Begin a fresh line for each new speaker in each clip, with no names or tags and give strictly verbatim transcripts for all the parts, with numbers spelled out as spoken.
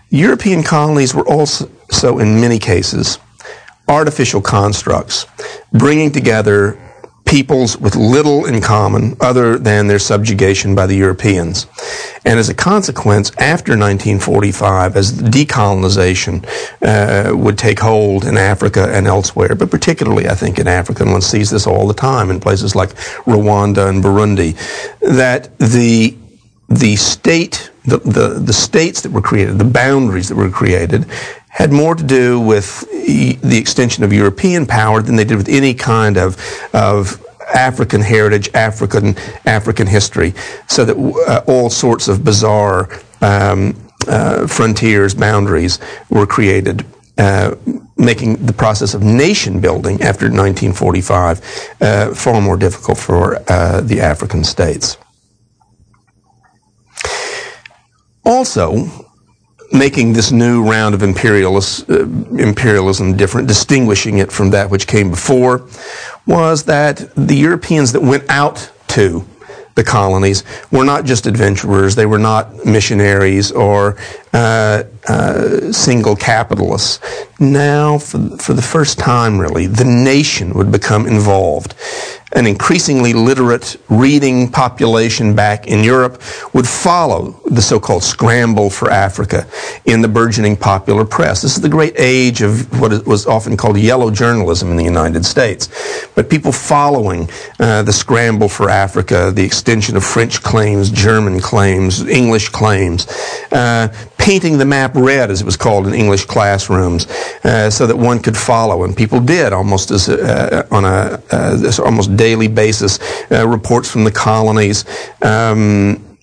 European colonies were also, so in many cases, artificial constructs, bringing together peoples with little in common other than their subjugation by the Europeans. And as a consequence, after nineteen forty-five, as decolonization uh, would take hold in Africa and elsewhere, but particularly, I think, in Africa, and one sees this all the time in places like Rwanda and Burundi, that the the state, the, the, the states that were created, the boundaries that were created, had more to do with the extension of European power than they did with any kind of, of African heritage, African, African history, so that uh, all sorts of bizarre um, uh, frontiers, boundaries were created, uh, making the process of nation building after nineteen forty-five uh, far more difficult for uh, the African states. Also, making this new round of imperialist, uh, imperialism different, distinguishing it from that which came before, was that the Europeans that went out to the colonies were not just adventurers, they were not missionaries or uh, uh, single capitalists. Now, for, for the first time really, the nation would become involved. An increasingly literate reading population back in Europe would follow the so-called scramble for Africa in the burgeoning popular press. This is the great age of what was often called yellow journalism in the United States. But people following uh, the scramble for Africa, the extension of French claims, German claims, English claims, uh, painting the map red, as it was called in English classrooms, uh, so that one could follow. And people did, almost as a, uh, on a uh, this almost daily basis, uh, reports from the colonies. Um,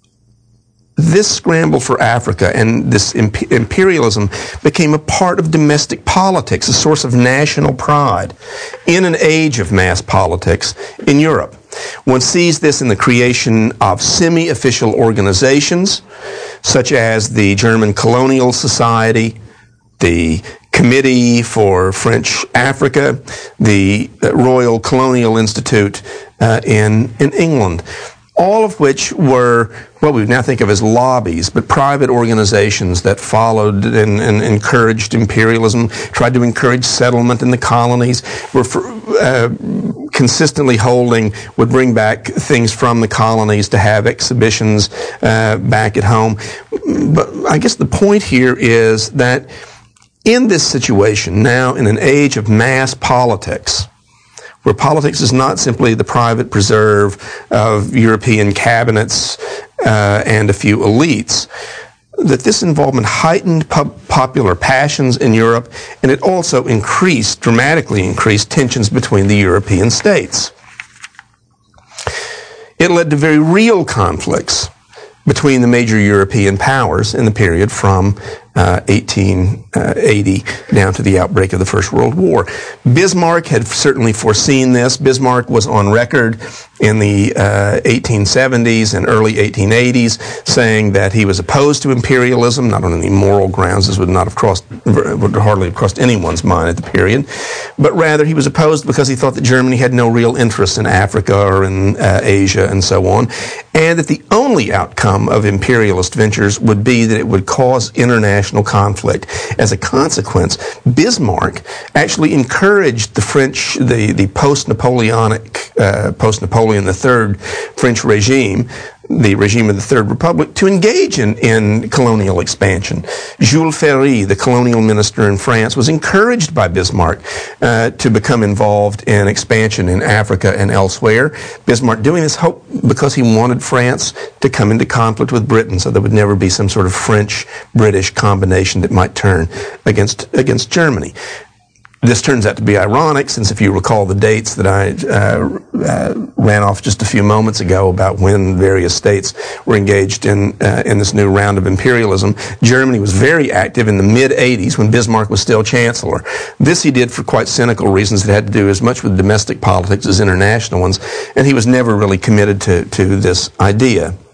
this scramble for Africa and this imp- imperialism became a part of domestic politics, a source of national pride in an age of mass politics in Europe. One sees this in the creation of semi-official organizations, such as the German Colonial Society, the Committee for French Africa, the Royal Colonial Institute uh, in, in England, all of which were what we now think of as lobbies, but private organizations that followed and, and encouraged imperialism, tried to encourage settlement in the colonies, were for, uh, consistently holding, would bring back things from the colonies to have exhibitions uh, back at home. But I guess the point here is that in this situation, now in an age of mass politics, where politics is not simply the private preserve of European cabinets uh, and a few elites, that this involvement heightened pop- popular passions in Europe, and it also increased, dramatically increased, tensions between the European states. It led to very real conflicts between the major European powers in the period from uh, eighteen eighty down to the outbreak of the First World War. Bismarck had certainly foreseen this. Bismarck was on record in the uh, eighteen seventies and early eighteen eighties saying that he was opposed to imperialism, not on any moral grounds. This would not have crossed, would hardly have crossed anyone's mind at the period, but rather he was opposed because he thought that Germany had no real interest in Africa or in uh, Asia and so on, and that the only outcome of imperialist ventures would be that it would cause international conflict. As a consequence, Bismarck actually encouraged the French, the, the post-Napoleonic, uh, post-Napoleon the Third French regime, the regime of the Third Republic, to engage in, in colonial expansion. Jules Ferry, the colonial minister in France, was encouraged by Bismarck uh, to become involved in expansion in Africa and elsewhere. Bismarck doing this hope because he wanted France to come into conflict with Britain, so there would never be some sort of French-British combination that might turn against against Germany. This turns out to be ironic, since if you recall the dates that I uh, uh, ran off just a few moments ago about when various states were engaged in uh, in this new round of imperialism, Germany was very active in the mid eighties when Bismarck was still chancellor. This he did for quite cynical reasons that had to do as much with domestic politics as international ones, and he was never really committed to, to this idea.